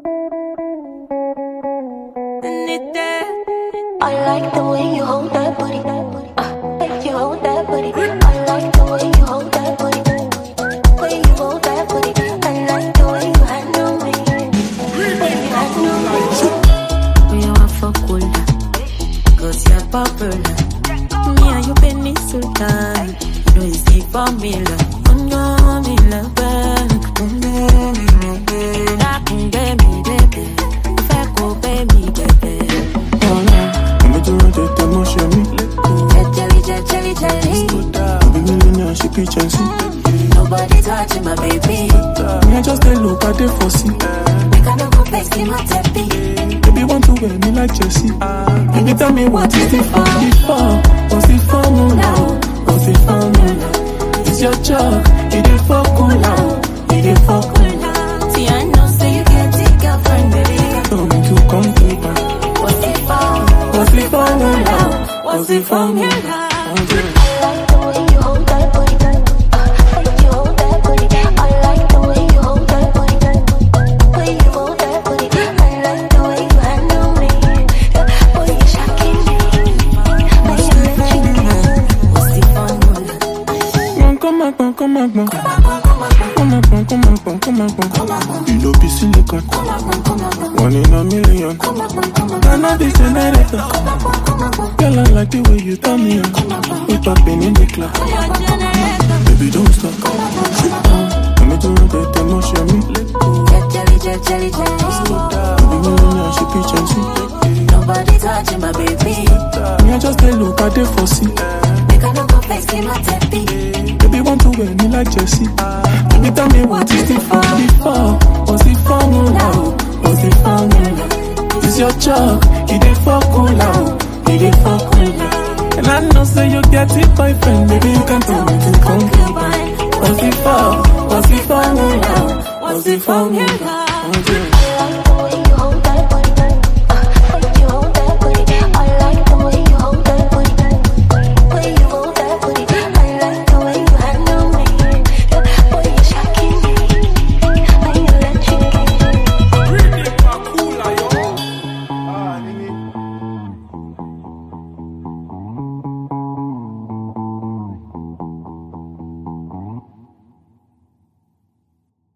I like the way you hold that booty. You hold that booty. I like the way you hold that booty. Way you hold that booty. I like the way you handle me. Way you handle me. We are for cool, 'cause you're popular. Me and you Benny Sultan. You know it's the formula. Nobody touching my baby. Me I just look at the foresee. Make I no go place in my teppy. Baby want to wear me like Jessie. Baby tell me what is it for? What's the formula? What's the formula? It's your job. It is for cool now. It is for cool now. See I know say you can't take girlfriend, baby. Don't make you come deeper. What's the formula? What's the formula? What's the formula? You know be silicon. One in a million. I'm not the generator. Girl, I like the way you turn me on. We popping in the club. Baby, don't stop. Let me do the emotion me. Jelly. Baby, me she peach and see. Nobody touching my baby. Me I just look at the foresee. Make I no go place in my teppy. Baby want to wear me like Jessie. Baby tell me what is it for? What's the formula? What's the formula? It's your job. It is for cool now. It is for cool now. And I know say you get it boyfriend. Baby you can tell me to come. What's the What's the formula? What's the formula?